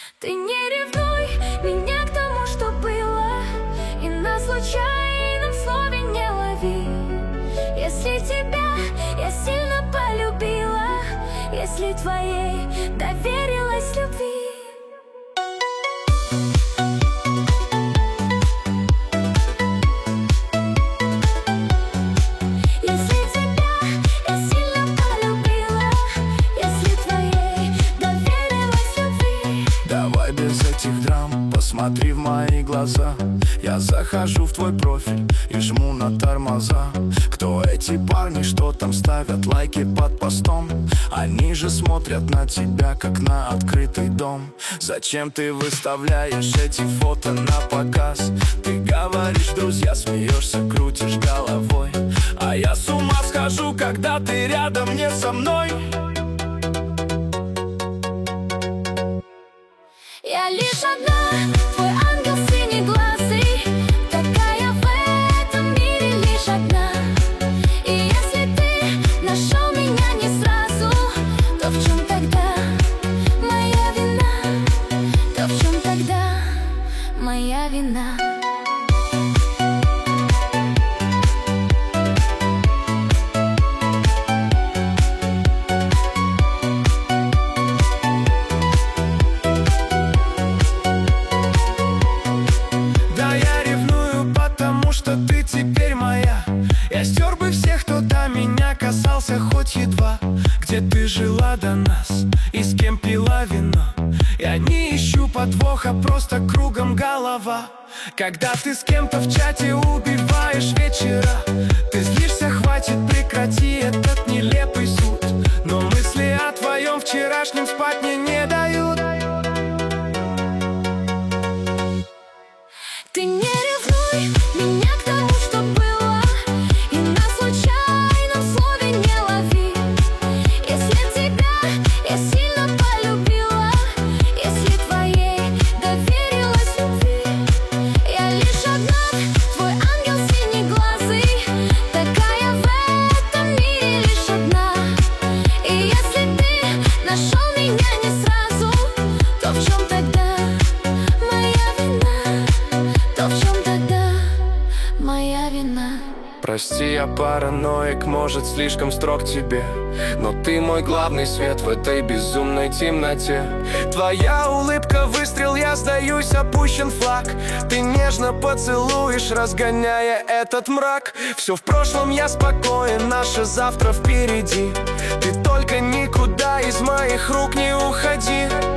Ты не ревнуй меня к тому, что было, и на случайном слове не лови. Если тебя я сильно полюбила, если твоей доверилась любви. Без этих драм, посмотри в мои глаза. Я захожу в твой профиль и жму на тормоза. Кто эти парни, что там ставят лайки под постом? Они же смотрят на тебя, как на открытый дом. Зачем ты выставляешь эти фото на показ? Ты говоришь, друзья, смеешься, крутишь головой. А я с ума схожу, когда ты рядом не со мной. Я лишь одна, твой ангел синеглазый, такая в этом мире лишь одна. И если ты нашел меня не сразу, то в чем тогда моя вина? То в чем тогда моя вина? Ты теперь моя. Я стер бы всех, кто до меня касался хоть едва. Где ты жила до нас и с кем пила вино? Я не ищу подвоха, просто кругом голова. Когда ты с кем-то в чате убиваешь вечера, ты злишься, хватит, прекрати этот нелепый суд. Но мысли о твоем вчерашнем спать мне не дают. Ты не ревнуй меня к тому, что было, и на случайном слове не лови. Если тебя я сильно полюбила, если твоей доверилась любви. Я лишь одна, твой ангел синеглазый, такая в этом мире лишь одна. И если ты нашел меня не сразу, то в чем тогда моя вина? То в чем тогда моя вина? Прости, я параноик, может, слишком строг тебе, но ты мой главный свет в этой безумной темноте. Твоя улыбка, выстрел, я сдаюсь, опущен флаг. Ты нежно поцелуешь, разгоняя этот мрак. Все в прошлом, я спокоен, наше завтра впереди. Ты только никуда из моих рук не уходи.